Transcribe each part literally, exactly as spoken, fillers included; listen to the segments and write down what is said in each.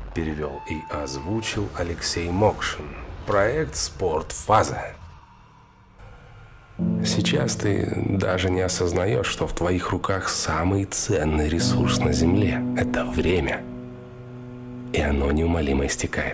перевел и озвучил Алексей Мокшин. Проект «Спортфаза». Сейчас ты даже не осознаешь, что в твоих руках самый ценный ресурс на Земле – это время. И оно неумолимо истекает.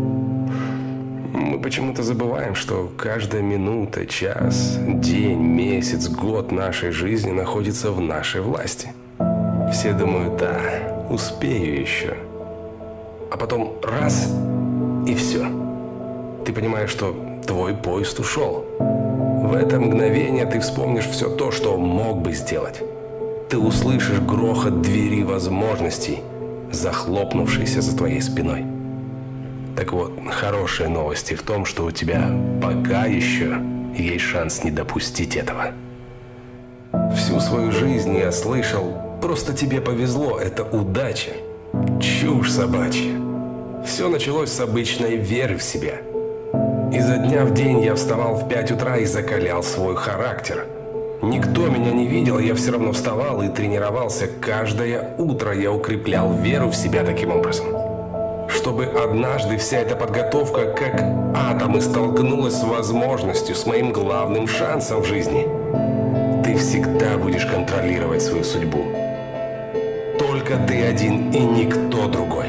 Мы почему-то забываем, что каждая минута, час, день, месяц, год нашей жизни находится в нашей власти. Все думают: да, успею еще. А потом раз – и все. Ты понимаешь, что твой поезд ушел. В это мгновение ты вспомнишь все то, что мог бы сделать. Ты услышишь грохот двери возможностей, захлопнувшейся за твоей спиной. Так вот, хорошие новости в том, что у тебя пока еще есть шанс не допустить этого. Всю свою жизнь я слышал: просто тебе повезло, это удача. Чушь собачья. Все началось с обычной веры в себя. Изо дня в день я вставал в пять утра и закалял свой характер. Никто меня не видел, я все равно вставал и тренировался. Каждое утро я укреплял веру в себя таким образом, чтобы однажды вся эта подготовка как атомы столкнулась с возможностью, с моим главным шансом в жизни. Ты всегда будешь контролировать свою судьбу. Только ты один и никто другой.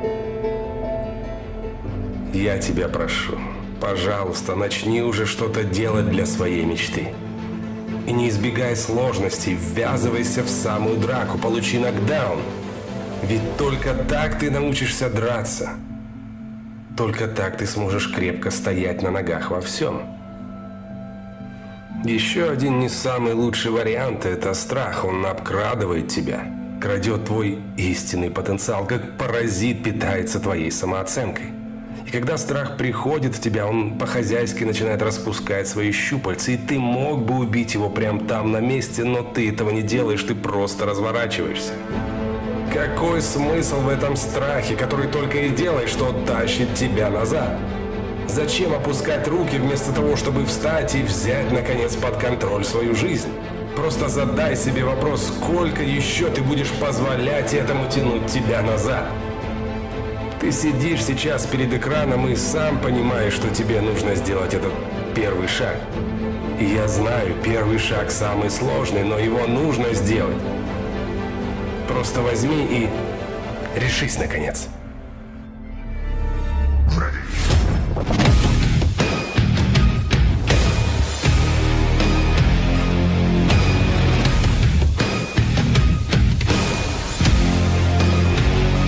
Я тебя прошу, пожалуйста, начни уже что-то делать для своей мечты. И не избегай сложностей, ввязывайся в самую драку, получи нокдаун. Ведь только так ты научишься драться. Только так ты сможешь крепко стоять на ногах во всем. Еще один не самый лучший вариант – это страх. Он обкрадывает тебя, крадет твой истинный потенциал, как паразит питается твоей самооценкой. И когда страх приходит в тебя, он по-хозяйски начинает распускать свои щупальца, и ты мог бы убить его прямо там на месте, но ты этого не делаешь, ты просто разворачиваешься. Какой смысл в этом страхе, который только и делает, что тащит тебя назад? Зачем опускать руки вместо того, чтобы встать и взять, наконец, под контроль свою жизнь? Просто задай себе вопрос, сколько еще ты будешь позволять этому тянуть тебя назад? Ты сидишь сейчас перед экраном и сам понимаешь, что тебе нужно сделать этот первый шаг. И я знаю, первый шаг самый сложный, но его нужно сделать. Просто возьми и решись, наконец.